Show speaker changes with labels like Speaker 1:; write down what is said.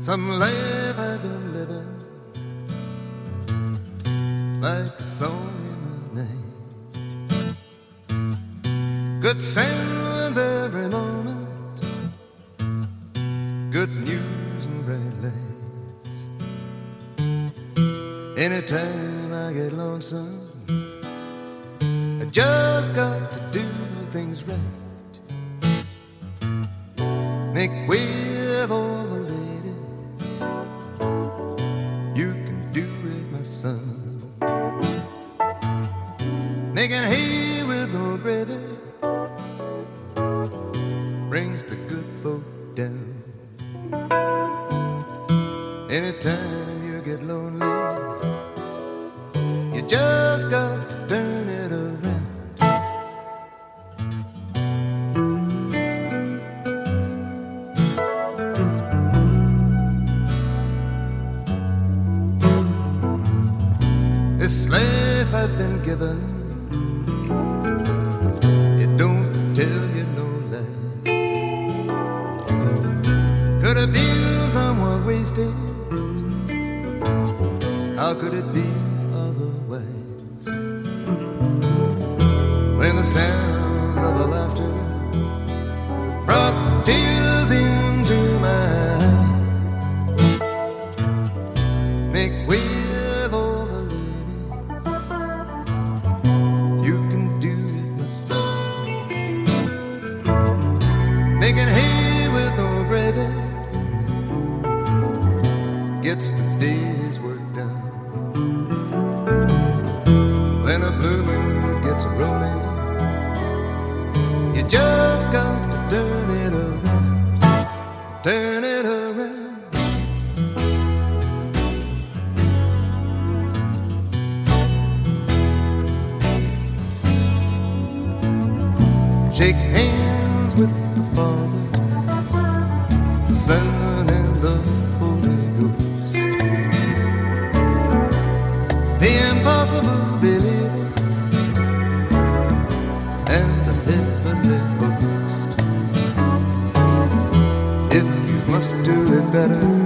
Speaker 1: some life I've been living, like a song in the night. Good sounds every moment, good news and bright lights. Anytime I get lonesome, I just got to do things right. Make way for the lady, you can do it, my son. Making hay with no gravy brings the good folk down. Anytime you get lonely, you just got to turn it around. This life I've been given, it don't tell you no lies. Could have been somewhat wasted, how could it be otherwise? When the sound of the laughter brought the tears into my eyes. Make way for the lady, you can do it, my son. Making hay with no gravy gets the day's work done. When a blue moon gets rolling, you just got to turn it around, turn it around. Shake hands with the Father, the Son, and the Holy Ghost. The impossible believe and the heavenly host. If you must do it better,